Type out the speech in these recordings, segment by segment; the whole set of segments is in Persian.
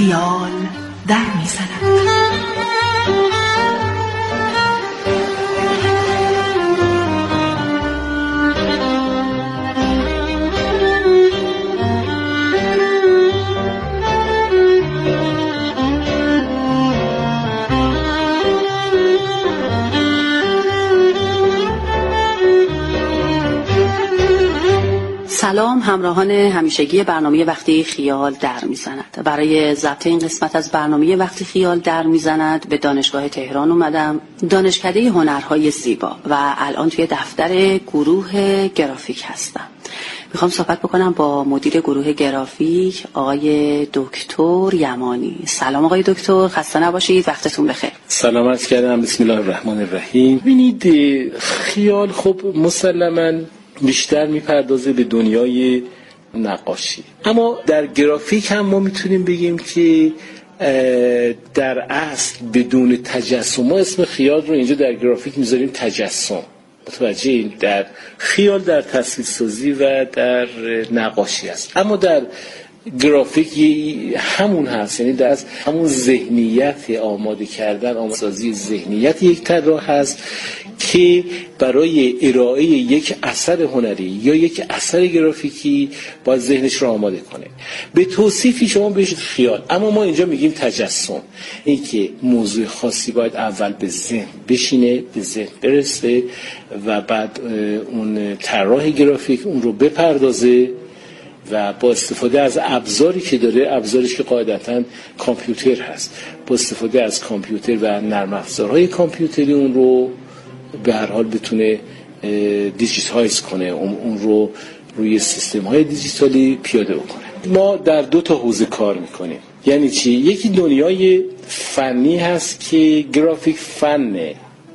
خیال در می‌زند. سلام همراهان همیشگی برنامه وقتی خیال در میزند. برای ضبط این قسمت از برنامه وقتی خیال در میزند به دانشگاه تهران اومدم، دانشکده هنرهای زیبا، و الان توی دفتر گروه گرافیک هستم. میخوام صحبت بکنم با مدیر گروه گرافیک آقای دکتر یمانی. سلام آقای دکتر، خسته نباشید، وقتتون بخیر. سلامت کردم. بسم الله الرحمن الرحیم. ببینید خیال خب مسلماً بیشتر میپردازه به دنیای نقاشی، اما در گرافیک هم ما میتونیم بگیم که در اصل بدون تجسم، ما اسم خیال رو اینجا در گرافیک میذاریم تجسم. متوجه این؟ در خیال در تصویرسازی و در نقاشی است، اما در گرافیک همون هست، یعنی در همون ذهنیت آماده کردن، آماده‌سازی ذهنیت یک طراح هست که برای ارائه یک اثر هنری یا یک اثر گرافیکی باید ذهنش رو آماده کنه. به توصیفی شما بهش خیال، اما ما اینجا میگیم تجسم. این که موضوع خاصی باید اول به ذهن بشینه، به ذهن برسه و بعد اون طراح گرافیک اون رو بپردازه و با استفاده از ابزاری که داره، ابزارش که قاعدتاً کامپیوتر هست، با استفاده از کامپیوتر و نرم افزارهای کامپیوتری اون رو به هر حال بتونه دیجیتالایز کنه، اون رو روی سیستم های دیجیتالی پیاده بکنه. ما در دو تا حوزه کار میکنیم. یعنی چی؟ یکی دنیای فنی هست که گرافیک فنه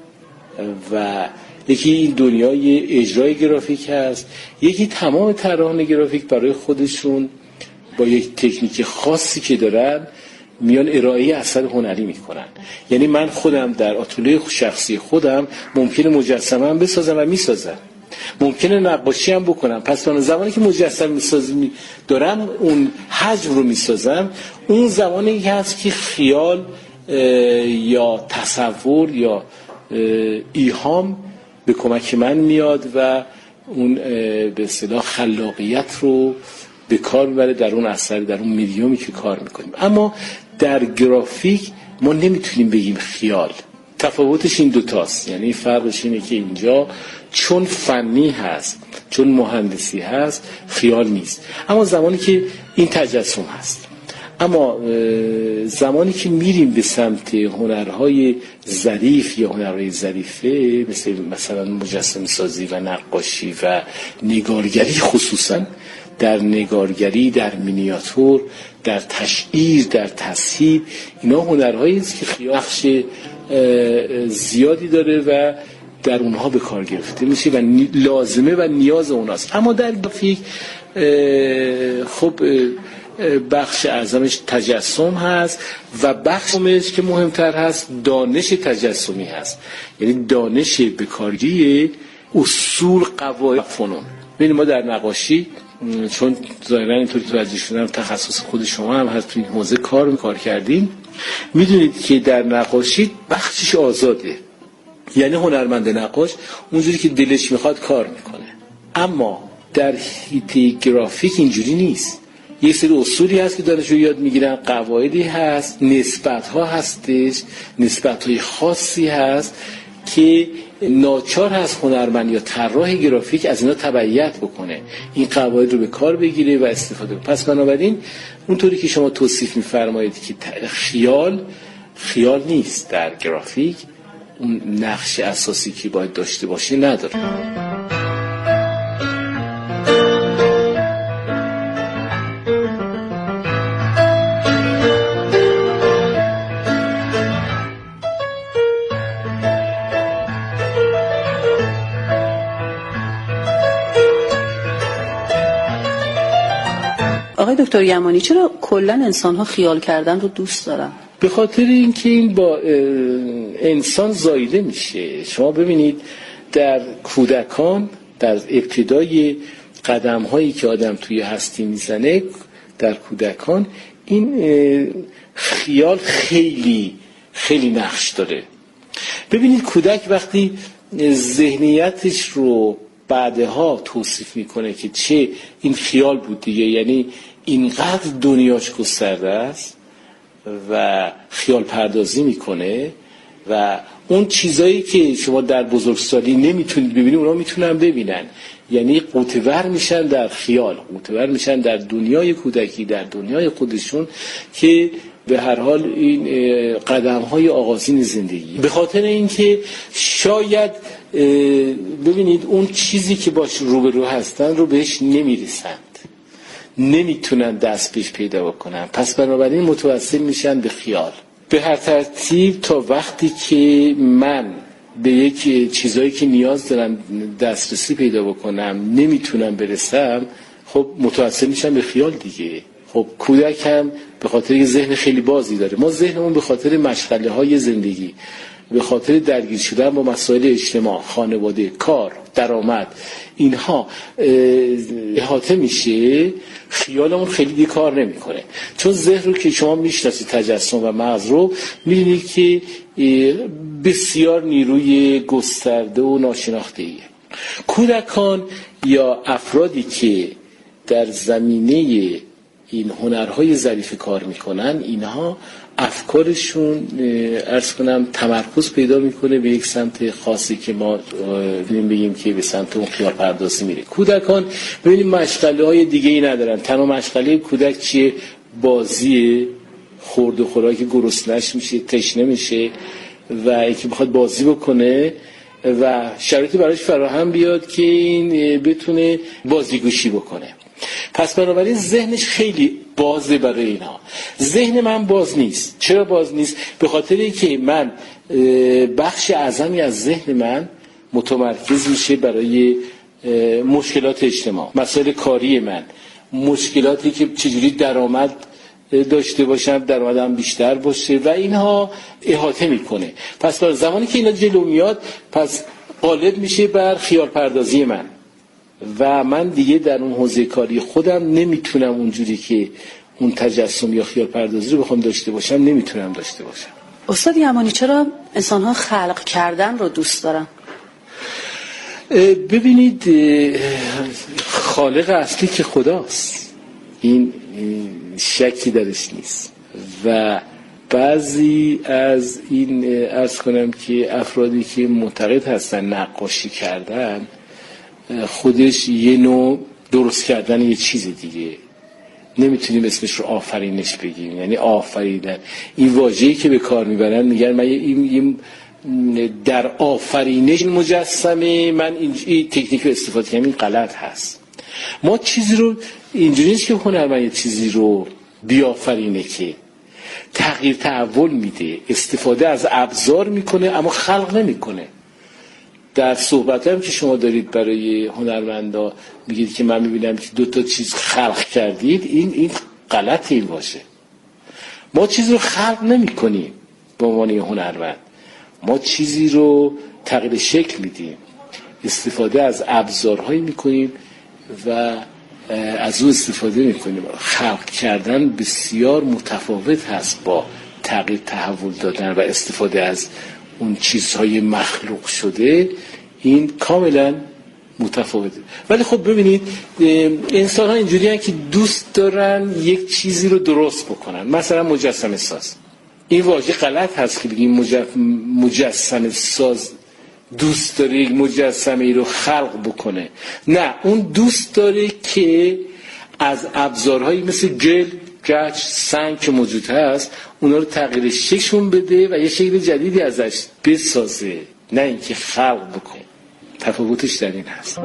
و یکی دنیای اجرای گرافیک هست. یکی تمام طراحان گرافیک برای خودشون با یک تکنیک خاصی که دارن میان ارائه اثر هنری میکنن. یعنی من خودم در آتلیه شخصی خودم ممکنه مجسمه هم بسازم و میسازم، ممکنه نقاشی هم بکنم. پس من زمانی که مجسمه میسازم دارم اون حجم رو میسازم، اون زمانی که هست که خیال یا تصور یا ایهام به کمک من میاد و اون به اصطلاح خلاقیت رو به کار میبره در اون اثر، در اون میدیومی که کار میکنیم. اما در گرافیک ما نمیتونیم بگیم خیال. تفاوتش این دوتاست. یعنی فرقش اینه که اینجا چون فنی هست، چون مهندسی هست، خیال نیست. اما زمانی که این تجسم هست، اما زمانی که میریم به سمت هنرهای ظریف یا هنرهای ظریفه مثلا مجسمه سازی و نقاشی و نگارگری، خصوصا در نگارگری، در مینیاتور، در تشعیر، در تصحیح، اینا هنرهایی است که نقش زیادی داره و در اونها به کار گرفته میشه و لازمه و نیاز اوناست. اما در گرافیک خب بخش اعظمش تجسم هست و بخشش که مهمتر هست دانش تجسمی هست، یعنی دانش بکارگیری اصول قواعد فنون. ببینید ما در نقاشی، چون ظاهرا اینطوری توجه شدم تخصص خود شما هم هست، توی این حوزه کار کردین، میدونید که در نقاشی بخشش آزاده، یعنی هنرمند نقاش اونجوری که دلش میخواد کار میکنه. اما در حیطه گرافیک اینجوری نیست. یه سری اصولی هست که دانشجو یاد میگیرن، قواعدی هست، نسبت‌ها هستش، نسبت‌های خاصی هست که ناچار هست هنرمند یا طراح گرافیک از اینا تبعیت بکنه، این قواعد رو به کار بگیره و استفاده کنه. پس بنابراین اونطوری که شما توصیف می‌فرمایید که خیال نیست در گرافیک، اون نقش اساسی که باید داشته باشه نداره. آقای دکتر یمانی، چرا کلا انسان‌ها خیال کردن رو دوست دارن؟ به خاطر اینکه این با انسان زایده میشه. شما ببینید در کودکان، در ابتدای قدم‌هایی که آدم توی هستی میزنه، در کودکان این خیال خیلی خیلی نقش داره. ببینید کودک وقتی ذهنیتش رو بعدها توصیف میکنه که چه این خیال بود دیگه، یعنی اینقدر دنیاش گسترده است و خیال پردازی میکنه و اون چیزایی که شما در بزرگسالی نمیتونید ببینید اونا میتونن ببینن، یعنی قوتور میشن در خیال، قوتور میشن در دنیای کودکی، در دنیای خودشون که به هر حال این قدم‌های آغازین زندگی. به خاطر اینکه شاید ببینید اون چیزی که باش روبرو هستن رو بهش نمیرسند، نمیتونن دست بهش پیدا بکنن، پس بنابراین متوسل میشن به خیال. به هر ترتیب تا وقتی که من به یک چیزایی که نیاز دارم دسترسی پیدا بکنم نمیتونم برسم، خب متوسل میشم به خیال دیگه. خب کودک هم به خاطر یه ذهن خیلی بازی داره. ما ذهنمون به خاطر مشغله های زندگی، به خاطر درگیر شدن با مسائل اجتماع، خانواده، کار، درآمد، اینها احاطه میشه، خیالمون خیلی دیگه کار نمیکنه. چون ذهن رو که شما میشناسید، تجسم و مغز رو میدونید که بسیار نیروی گسترده و ناشناخته‌ایه. کودکان یا افرادی که در زمینه این هنرهای ظریف کار میکنن، اینها افکارشون عرض کنم تمرکز پیدا میکنه به یک سمت خاصی که ما بگیم که به سمت اون خیال پردازی میره. کودکان ببینیم مشغله های دیگه ای ندارن. تنها مشغله کودک چیه؟ بازیه، خورد و خوراک، گرسنش میشه، تشنه میشه و اینکه بخواد بازی بکنه و شرایطی براش فراهم بیاد که این بتونه بازیگوشی بکنه. پس بنابراین ذهنش خیلی بازه برای اینا. ذهن من باز نیست. چرا باز نیست؟ به خاطر اینکه من بخش اعظمی از ذهن من متمرکز میشه برای مشکلات اجتماع، مسائل کاری من، مشکلاتی که چجوری درآمد داشته باشم، درآمدم بیشتر باشه و اینها احاطه میکنه. پس در زمانی که اینا جلو میاد، پس غالب میشه بر خیال پردازی من و من دیگه در اون حوزه کاری خودم نمیتونم اونجوری که اون تجسم یا خیال پردازی رو بخوام داشته باشم نمیتونم داشته باشم. استاد یمانی چرا انسان‌ها خلق کردن رو دوست دارن؟ ببینید خالق اصلی که خداست، این شکی درش نیست و بعضی از این عرض کنم که افرادی که معتقد هستن نقاشی کردن خودش یه نوع درست کردن یه چیز دیگه، نمیتونیم اسمش رو آفرینش بگیم، یعنی آفریدن. این واژه‌ای که به کار میبرن میگن من این در آفرینش مجسمه، من این تکنیک رو استفاده کنم، این غلط هست. ما چیزی رو اینجوری نیست که هنرمند یه چیزی رو بیافرینه، که تغییر تحول میده، استفاده از ابزار میکنه اما خلق نمیکنه. در صحبت هم که شما دارید برای هنرمندا میگید که من میبینم که 2 تا چیز خلق کردید، این غلطه. این باشه ما چیزی رو خلق نمی کنیم به عنوان هنرمند، ما چیزی رو تغییر شکل میدیم، استفاده از ابزارهایی میکنیم و از اون استفاده میکنیم. خلق کردن بسیار متفاوت هست با تغییر تحول دادن و استفاده از اون چیزهای مخلوق شده، این کاملا متفاوته. ولی خب ببینید انسان ها اینجوری هستن که دوست دارن یک چیزی رو درست بکنن. مثلا مجسمه ساز، این واژه غلط هست که بگیم مجسمه ساز دوست داره یک مجسمه ای رو خلق بکنه. نه، اون دوست داره که از ابزارهایی مثل گل، گچ، سنگ که موجود هست اونا رو تغییر شکلشون بده و یه شکل جدیدی ازش بسازه، نه اینکه خلق بکنه. تفاوتش در این هست.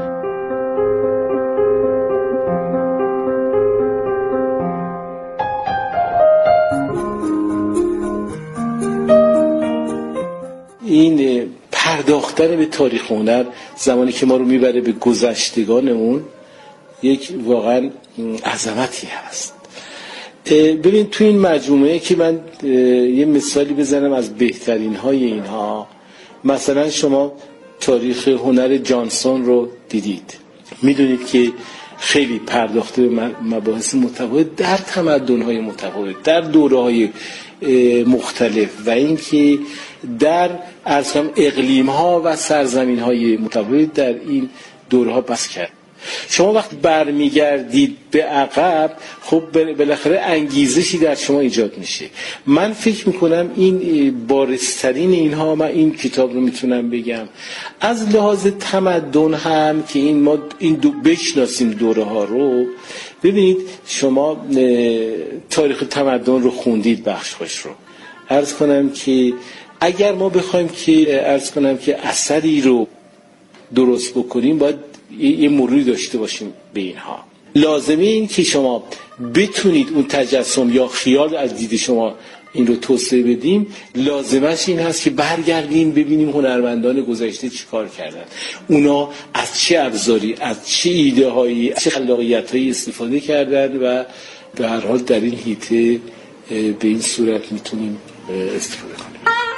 این پرداختن به تاریخ هنر زمانی که ما رو میبره به گذشتگانمون یک واقعا عظمتی هست. ببین تو این مجموعه که من یه مثالی بزنم از بهترین های اینها، مثلا شما تاریخ هنر جانسون رو دیدید، میدونید که خیلی پرداخته به مباحث متفاوت در تمدن‌های متفاوت، در دوره‌های مختلف و اینکه در اقلیم‌ها و سرزمین‌های متفاوت در این دوره‌ها بس کرد. شما وقتی برمیگردید به عقب، خب بالاخره انگیزشی در شما ایجاد میشه. من فکر میکنم این بارزترین اینها، من این کتاب رو میتونم بگم از لحاظ تمدن هم که ما این بشناسیم دوره ها رو. ببینید شما تاریخ تمدن رو خوندید، بخشش رو عرض کنم که اگر ما بخوایم که اثری رو درست بکنیم باید یه مروری داشته باشیم به اینها. لازمه این که شما بتونید اون تجسم یا خیال از دید شما این رو توسعه بدیم، لازمش این هست که برگردیم ببینیم هنرمندان گذشته چی کار کردن، اونا از چه ابزاری، از چه ایده هایی، چه خلاقیت هایی استفاده کردن و به هر حال در این حیطه به این صورت میتونیم استفاده کنیم.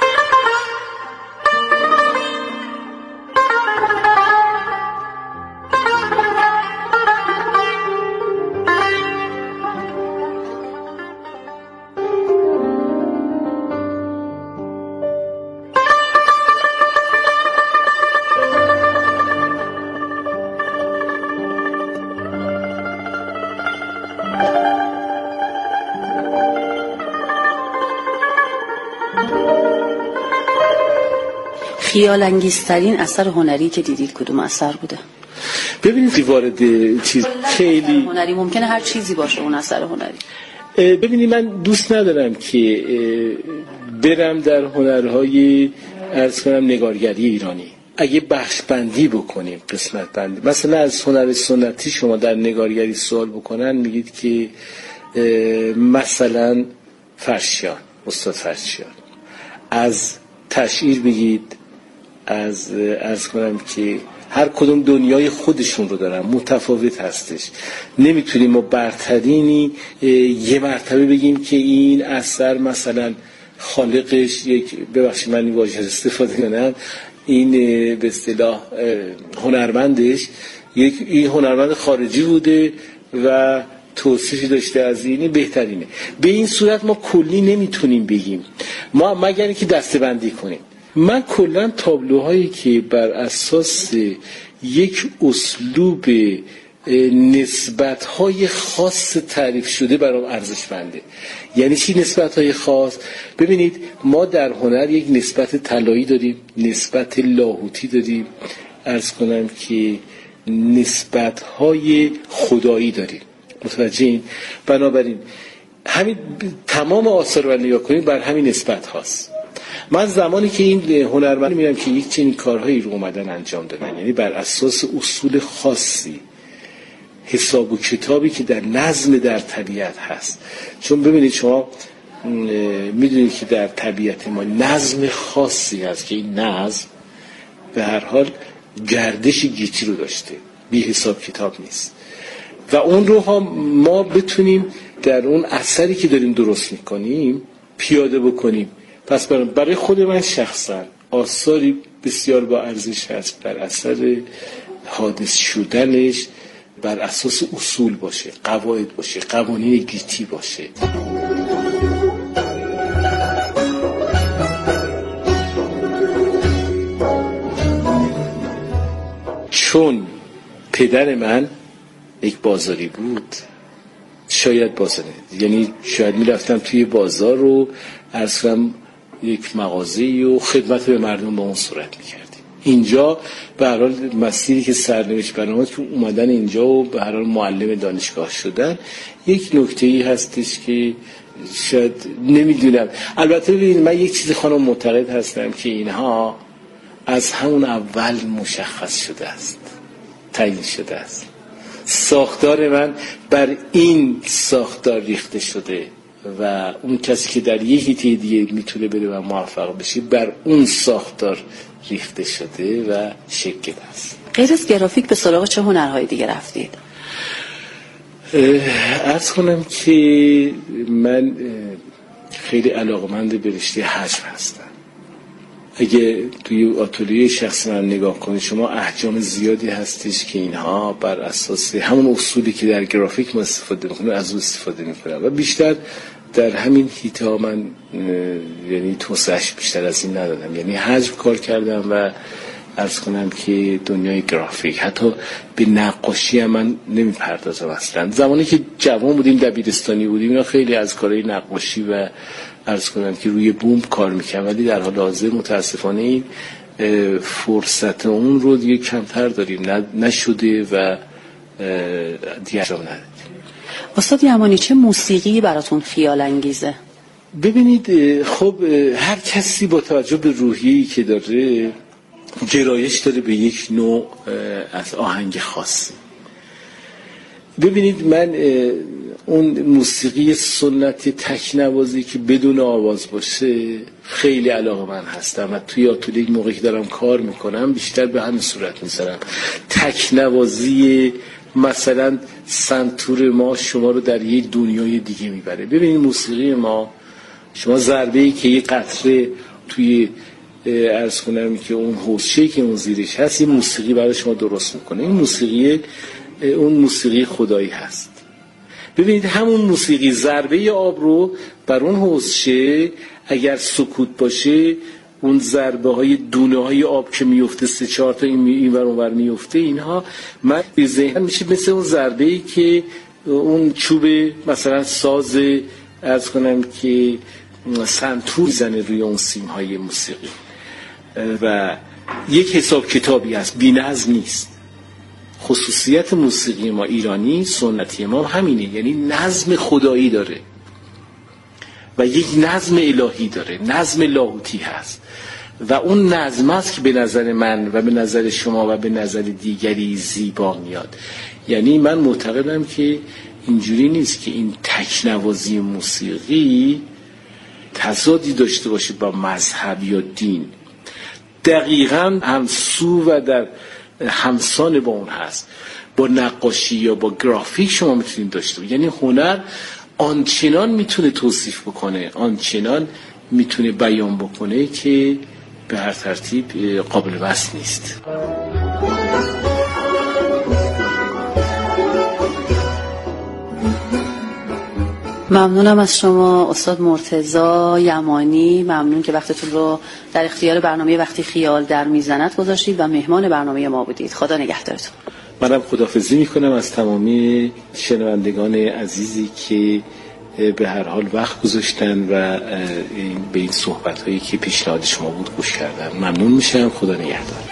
خیال انگیزترین اثر هنری که دیدید کدوم اثر بوده؟ ببینید وارد چیز خیلی هنری ممکنه هر چیزی باشه اون اثر هنری. ببینید من دوست ندارم که برم در هنرهای عرض کنم نگارگری ایرانی. اگه بخش بندی بکنیم، قسمت بندی، مثلا از هنر سنتی شما در نگارگری سوال بکنن میگید که مثلا فرشیان، استاد فرشیان، از تشعیر بگید، از عرض کنم که هر کدوم دنیای خودشون رو دارن، متفاوت هستش. نمیتونیم ما برترینی یه مرتبه بگیم که این اثر مثلا خالقش ببخشید من این واژه استفاده کنم، این به اصطلاح هنرمندش این هنرمند خارجی بوده و توصیفی داشته از اینی بهترینه. به این صورت ما کلی نمیتونیم بگیم، ما مگر اینکه دسته‌بندی کنیم. من کلا تابلوهایی که بر اساس یک اسلوب نسبت‌های خاص تعریف شده برام ارزشمنده. یعنی چی نسبت‌های خاص؟ ببینید ما در هنر یک نسبت طلایی داریم، نسبت لاهوتی داریم، عرض کنم که نسبت‌های خدایی داریم. متوجه این؟ بنابراین همین تمام آثار رو نگاه کنید بر همین نسبت هاست. من زمانی که این هنرمند میبینم که یک چنین کارهایی رو اومدن انجام دادن، یعنی بر اساس اصول خاصی، حساب و کتابی که در نظم در طبیعت هست. چون ببینید شما میدونید که در طبیعت ما نظم خاصی هست که این نظم به هر حال گردش گیتی رو داشته، بی حساب کتاب نیست و اون رو ما بتونیم در اون اثری که داریم درست میکنیم پیاده بکنیم. پس برای خود من شخصا آثاری بسیار با ارزش هست بر اثر حادث شدنش بر اساس اصول باشه، قواعد باشه، قوانین گیتی باشه. چون پدر من یک بازاری بود، شاید بازاره، یعنی شاید میرفتم توی بازار رو عرض کنم یک مغازه‌ای و خدمت به مردم با اون صورت میکردیم. اینجا به هر حال مسیری که سرنوشت برنامه که اومدن اینجا و به هر حال معلم دانشگاه شدن یک نکته‌ای هستش که شاید نمیدونم. البته ببینید من یک چیز خانم معتقد هستم که اینها از همون اول مشخص شده است، تعیین شده است. ساختار من بر این ساختار ریخته شده و اون کسی که در یه حیطه دیگه میتونه بره و موفق بشه بر اون ساختار ریخته شده و شکل است. غیر از گرافیک به سراغ چه هنرهای دیگه رفتید؟ عرض کنم که من خیلی علاقمند به رشته حجم هستم. اگه توی آتلیه شخص من نگاه کنید شما احجام زیادی هستش که اینها بر اساس همون اصولی که در گرافیک ما استفاده میکنیم از اون استفاده میکنم و بیشتر در همین هیتا من یعنی توسعهش بیشتر از این ندادم، یعنی حجم کار کردم و عرض کنم که دنیای گرافیک حتی به نقاشی هم من نمیپردازم اصلا. زمانی که جوان بودیم دبیرستانی بودیم اینا خیلی از کارهای نقاشی و عرض کنم که روی بوم کار میکنم، ولی در حال حاضر متاسفانه این فرصت اون رو دیگه کمتر داریم، نشده و دیگه انجام ندادیم. استاد یمانی چه موسیقی براتون خیال انگیزه؟ ببینید خب هر کسی با توجه به روحیه‌ای که داره گرایش داره به یک نوع از آهنگ خاص. ببینید من اون موسیقی سنتی تکنوازی که بدون آواز باشه خیلی علاقه من هستم و توی آتلیه موقعی که دارم کار میکنم بیشتر به همین صورت میذارم. تکنوازی مثلا سنتور ما شما رو در یک دنیای دیگه میبره. ببینید موسیقی ما شما ضربه‌ای که یک قطره توی عرض کنم که اون حوضه‌ای که اون زیرش هست این موسیقی برای شما درست میکنه. این موسیقی اون موسیقی خدایی هست. ببینید همون موسیقی ضربه آب رو بر اون حوضه اگر سکوت باشه اون ضربه های دونه های آب که میفته 3-4 تا این ور اون ور میفته اینها من به ذهن میشه مثل اون ضربه ای که اون چوب مثلا ساز عرض کنم که سنتور زنه روی اون سیم های موسیقی و یک حساب کتابی هست، بی‌نظم نیست. خصوصیت موسیقی ما ایرانی سنتی ما همینه، یعنی نظم خدایی داره و یک نظم الهی داره، نظم لاهوتی هست و اون نظم است که به نظر من و به نظر شما و به نظر دیگری زیبا میاد. یعنی من معتقدم که اینجوری نیست که این تکنوازی موسیقی تضادی داشته باشه با مذهب یا دین، دقیقاً همسو و در همسان با اون هست. با نقاشی یا با گرافیک شما میتونید داشته باشید، یعنی هنر آنچنان میتونه توصیف بکنه، آنچنان میتونه بیان بکنه که به هر ترتیب قابل وصف نیست. ممنونم از شما استاد مرتضی یمانی، ممنون که وقتتون رو در اختیار برنامه وقتی خیال در میزند گذاشتید و مهمان برنامه ما بودید. خدا نگهدارتون. منم خداحافظی میکنم از تمامی شنوندگان عزیزی که به هر حال وقت گذاشتن و به این صحبت هایی که پیشنهاد شما بود گوش کردن. ممنون میشم. خدا نگهدار.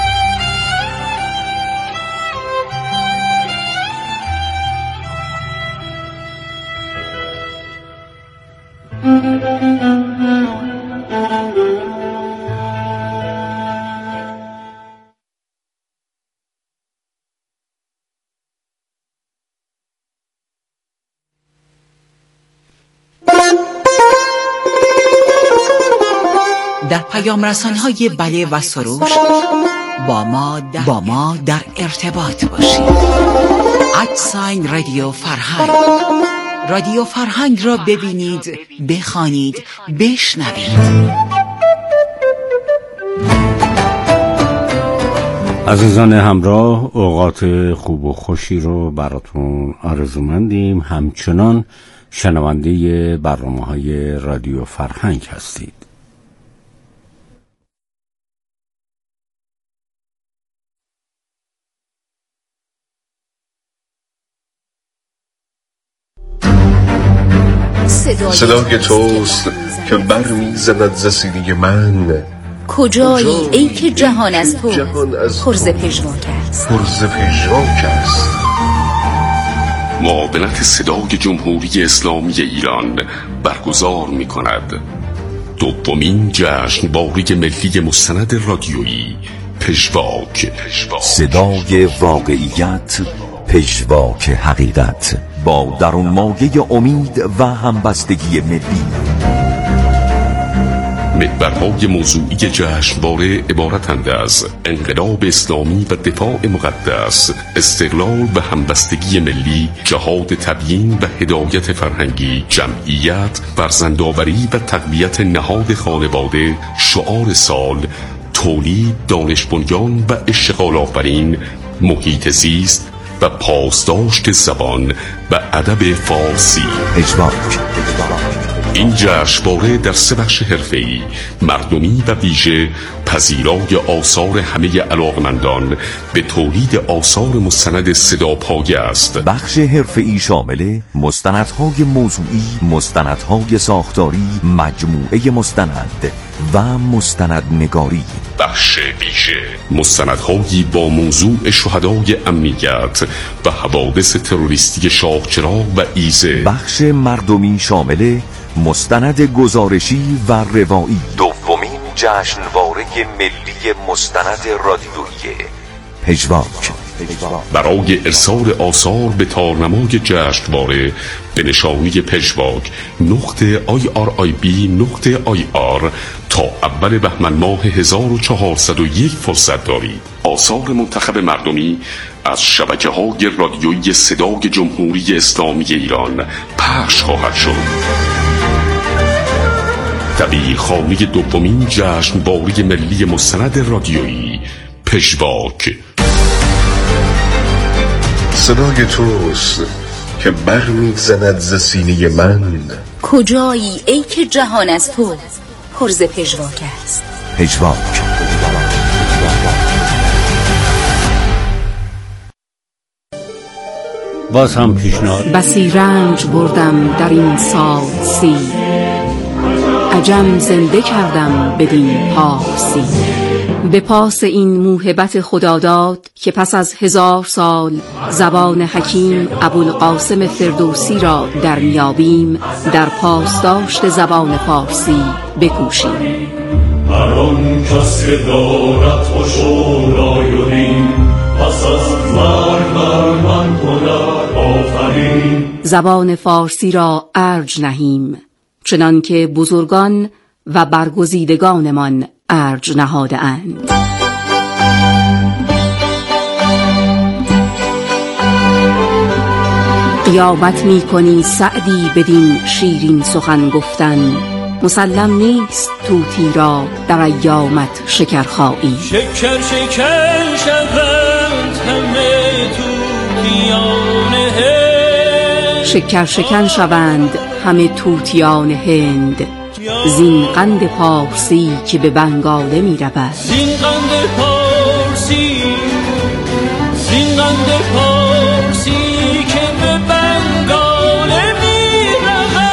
در پیام رسان‌های بله و سروش با ما در ارتباط باشید. @رادیو فرهنگ. رادیو فرهنگ را ببینید، بخوانید، بشنوید. عزیزان همراه، اوقات خوب و خوشی رو براتون آرزومندیم. همچنان شنونده برنامه‌های رادیو فرهنگ هستید. صدای توست که برمی‌زند ز سینه من. کجایی ای که جهان از تو پرز پژواک است. معاونت صدای جمهوری اسلامی ایران برگزار می‌کند دومین جشنواره ملی مستند رادیویی پژواک. صدای واقعیت، پژواک حقیقت، با درون مایه امید و همبستگی ملی. محورهای موضوعی جشنواره عبارتند از انقلاب اسلامی و دفاع مقدس، استقلال و همبستگی ملی، جهاد تبیین و هدایت فرهنگی، جمعیت، فرزندآوری و تقویت نهاد خانواده، شعار سال، تولید، دانش بنیان و اشتغال آفرین، محیط زیست و پاسداشت زبان و ادب فارسی. این جشنواره در 3 بخش حرفه‌ای، مردمی و ویژه پذیرای آثار همه علاقمندان به تولید آثار مستند صداپایه است. بخش حرفه‌ای شامل مستندهای موضوعی، مستندهای ساختاری، مجموعه مستند و مستندنگاری. بخش ویژه مستندهایی با موضوع شهدای امنیت و حوادث تروریستی شاهچراغ و ایزه. بخش مردمی شامل مستند گزارشی و روایی. دومین جشنواره ملی مستند رادیویی پژواک. برای ارسال آثار به تارنمای جشنواره به نشانی پژواک .irib.ir تا اول بهمن ماه 1401 فرصت دارید. آثار منتخب مردمی از شبکه‌های رادیویی صدای جمهوری اسلامی ایران پخش خواهد شد. دبیرخانه دومین جشنواره ملی مستند رادیویی پژواک. صدای توست که برمی‌زند ز سینه من. کجایی ای که جهان از تو پر ز پژواک است. پژواک. باز هم پیشنهاد. بسی رنج بردم در این سال 30، عجم زنده کردم بدین پارسی. به پاس این موهبت خداداد که پس از 1000 سال زبان حکیم ابوالقاسم فردوسی را در میابیم، در پاسداشت زبان فارسی بکوشیم. هر آن کس که دارد خوش و رای پس از مرگ بر من کند آفرین. زبان فارسی را ارج نهیم، چنان که بزرگان و برگزیدگانمان ارج نهاده اند. قیامت می کنی سعدی بدین شیرین سخن گفتن، مسلم نیست طوطی را در ایامت شکرخایی. شکر شکر شوند همه طوطیان هند، شکر شکن شوند همه طوطیان هند، زین قند پارسی که به بنگاله می رود. زین قند پارسی، زین قند پارسی که به بنگاله می رود.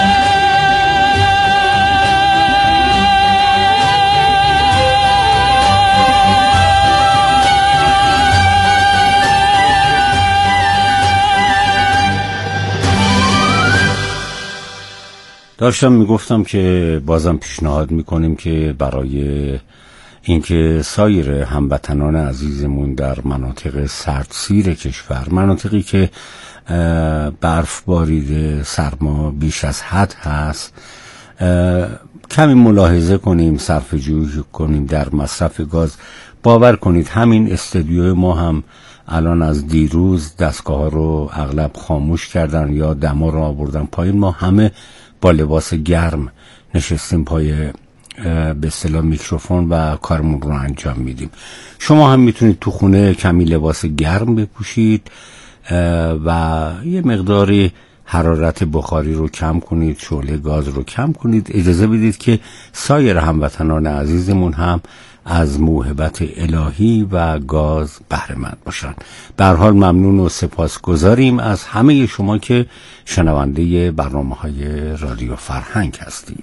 داشتم میگفتم که بازم پیشنهاد میکنیم که برای اینکه سایر هموطنان عزیزمون در مناطق سردسیر کشور، مناطقی که برف باریده، سرما بیش از حد هست، کمی ملاحظه کنیم، صرفه‌جویی کنیم در مصرف گاز. باور کنید همین استودیو ما هم الان از دیروز دستگاه ها رو اغلب خاموش کردن یا دما رو آوردن پایین. ما همه با لباس گرم نشستیم پای به اصطلاح میکروفون و کارمون رو انجام میدیم. شما هم میتونید تو خونه کمی لباس گرم بپوشید و یه مقداری حرارت بخاری رو کم کنید، شعله گاز رو کم کنید. اجازه بدید که سایر هموطنان عزیزمون هم از موهبت الهی و گاز بهره مند باشن. به هر حال ممنون و سپاسگزاریم از همه شما که شنونده برنامه‌های رادیو فرهنگ هستید.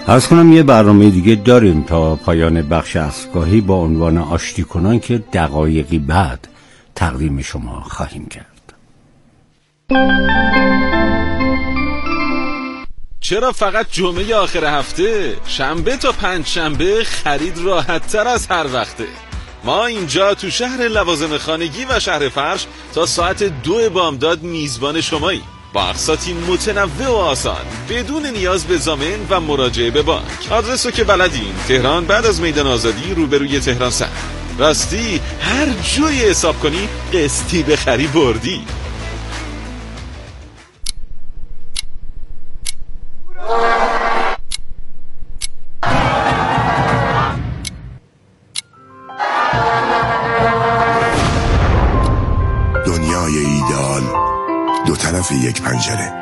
عرض کنم یه برنامه دیگه داریم تا پایان بخش عصرگاهی با عنوان آشتی کنان که دقایقی بعد تقدیم شما خواهیم کرد. چرا فقط جمعه آخر هفته؟ شنبه تا پنجشنبه خرید راحت تر از هر وقته. ما اینجا تو شهر لوازم خانگی و شهر فرش تا ساعت 2 بامداد میزبان شماییم با اقساطی متنوع و آسان بدون نیاز به ضامن و مراجعه به بانک. آدرسو که بلدین، تهران بعد از میدان آزادی روبروی تهران سر. راستی هر جوی حساب کنی قسطی بخری بردی. دنیای ایدئال دو طرف یک پنجره،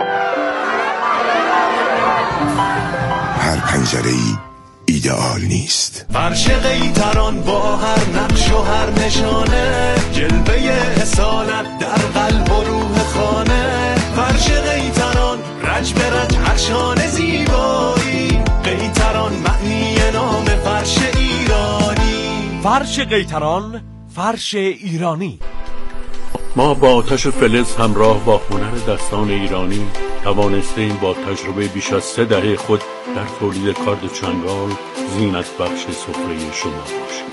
هر پنجره ای ایدئال نیست. فرش قیطران با هر نقش و هر نشانه، جلوه اصالت در قلب و روح خانه. فرش قیطران رج به رج عرشان زیبایی، قیطران معنی نام فرش ایرانی. فرش قیطران، فرش ایرانی. ما با آتش و فلز همراه با هنر دستان ایرانی توانستیم با تجربه بیش از 3 دهه خود در تولید کارد چنگال زینت بخش سفره شما باشیم.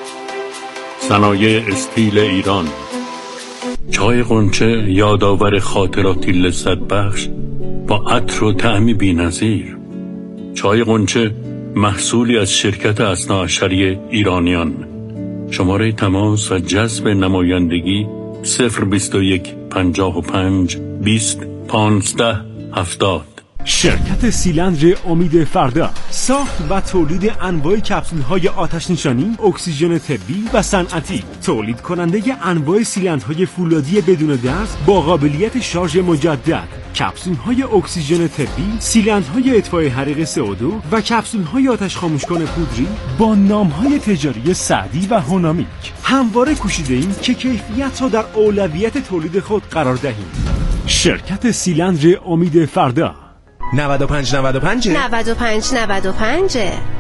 صنایع استیل ایران، چای غنچه یادآور خاطراتی لذت بخش با عطر و طعمی بی‌نظیر. چای غنچه محصولی از شرکت اثناعشری ایرانیان. شماره تماس و جذب نمایندگی 021 55 20 15 70. شرکت سیلندر امید فردا ساخت و تولید انواع کپسول‌های آتش نشانی، اکسیژن طبی و صنعتی. تولید کننده انواع سیلندرهای فولادی بدون درز با قابلیت شارژ مجدد، کپسول‌های اکسیژن طبی، سیلندرهای اطفای حریق CO2 و کپسول‌های آتش خاموشکن پودری با نام‌های تجاری سعدی و هونامیک. همواره کوشیده‌ایم که کیفیت را در اولویت تولید خود قرار دهیم. شرکت سیلندر امید فردا 95 95 95 95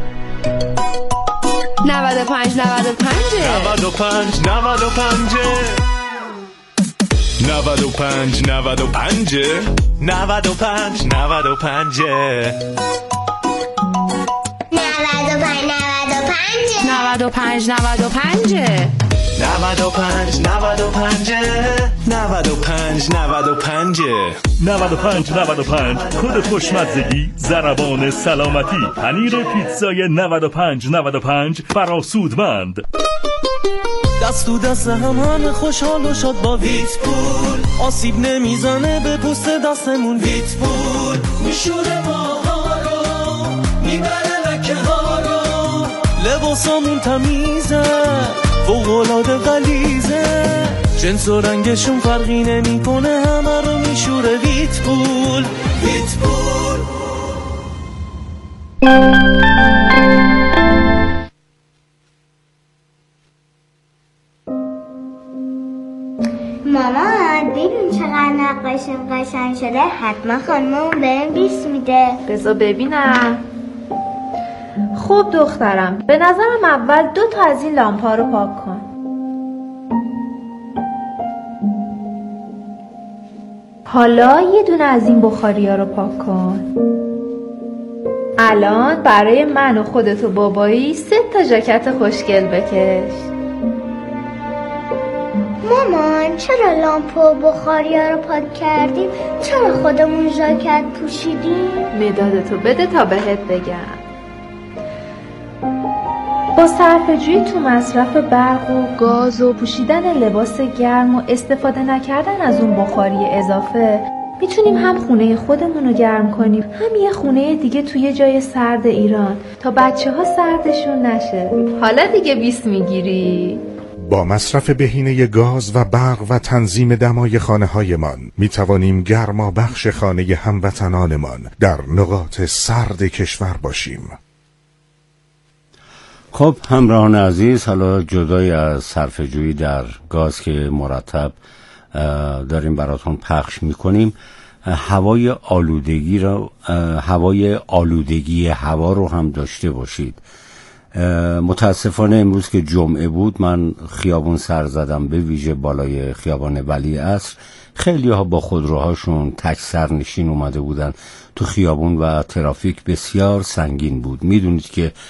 95 95 95 95 95 95 95 95 95 95 95 95 95 95 کد خوشمزگی، ضربان سلامتی، پنیر پیتزای 95 فراسودمند. دست تو دست همه خوشحال و شاد با ویتپول، آسیب نمیزنه به پوست دستمون. ویتپول میشوره ماها رو، میبره لکه ها رو، لباسامون تمیزه فوق‌العاده غلیظه، جنس و رنگشون فرقی نمیکنه، همه رو میشوره ویتپول. ویتپول مامان ببین چقدر نقاشیم قشنگ شده، حتما خانممون بهم 20 میده. بذار ببینم. خب دخترم، به نظرم اول 2 تا از این لامپا رو پاک کن. حالا یه دونه از این بخاریا رو پاک کن. الان برای من و خودت و بابایی 3 تا ژاکت خوشگل بکش. مامان چرا لامپا و بخاریا رو پاک کردیم؟ چرا خودمون ژاکت پوشیدیم؟ مدادتو بده تا بهت بگم. با صرفه‌جویی تو مصرف برق و گاز و پوشیدن لباس گرم و استفاده نکردن از اون بخاری اضافه میتونیم هم خونه خودمون رو گرم کنیم، هم یه خونه دیگه توی جای سرد ایران تا بچه‌ها سردشون نشه. حالا دیگه 20 میگیری؟ با مصرف بهینه گاز و برق و تنظیم دمای خانه‌هایمان میتوانیم گرما بخش خانه هموطنانمان در نقاط سرد کشور باشیم. خب همراهان عزیز، حالا جدای از صرفه‌جویی در گاز که مرتب داریم براتون پخش میکنیم، هوای آلودگی هوا رو هم داشته باشید. متاسفانه امروز که جمعه بود من خیابون سر زدم، به ویژه بالای خیابان ولیعصر. خیلی ها با خودروهاشون تک سرنشین اومده بودن تو خیابون و ترافیک بسیار سنگین بود. میدونید که